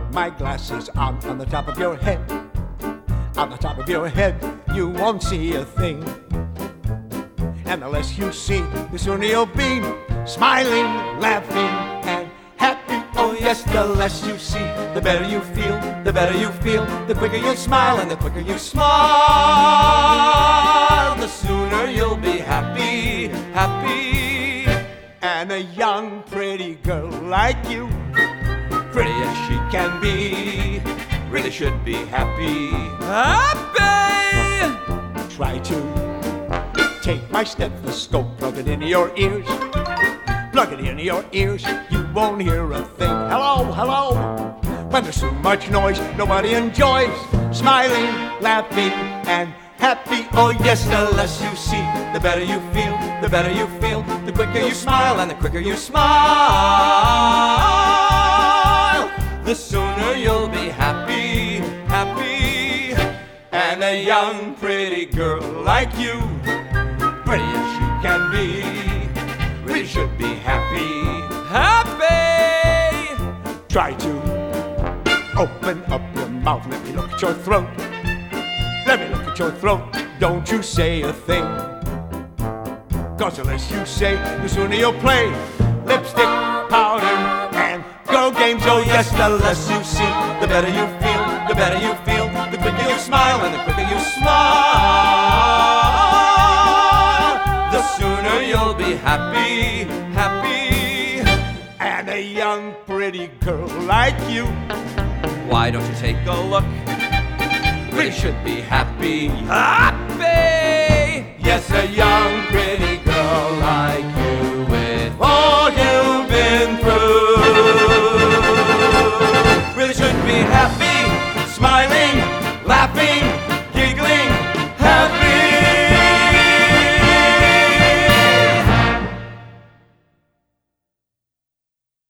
my glasses on the top of your head. On the top of your head, you won't see a thing. And the less you see, the sooner you'll be smiling, laughing, and happy. Oh yes, the less you see, the better you feel. The better you feel, the quicker you'll smile. And the quicker you smile, the sooner you'll be happy, happy. And a young, pretty girl like you, pretty as she can be, really should be happy. Happy! Try to take my stethoscope, plug it into your ears. Plug it into your ears, you won't hear a thing. Hello, hello. When there's too much noise, nobody enjoys smiling, laughing, and happy. Oh yes, the less you see, the better you feel. The better you feel, the quicker you smile. And the quicker you smile, the sooner you'll be happy, happy. And a young, pretty girl like you, pretty as she can be, really should be happy, happy. Try to open up your mouth, let me look at your throat. Let me look at your throat, don't you say a thing. 'Cause the less you say, the sooner you'll play lipstick, powder, and go games. Oh yes, the less you see, the better you feel. The better you feel, the quicker you smile. And the quicker you smile, the sooner you'll be happy, happy. And a young, pretty girl like you, why don't you take a look? Really should be happy, happy. Yes, a young, pretty girl like you, with all you've been through, really should be happy, smiling,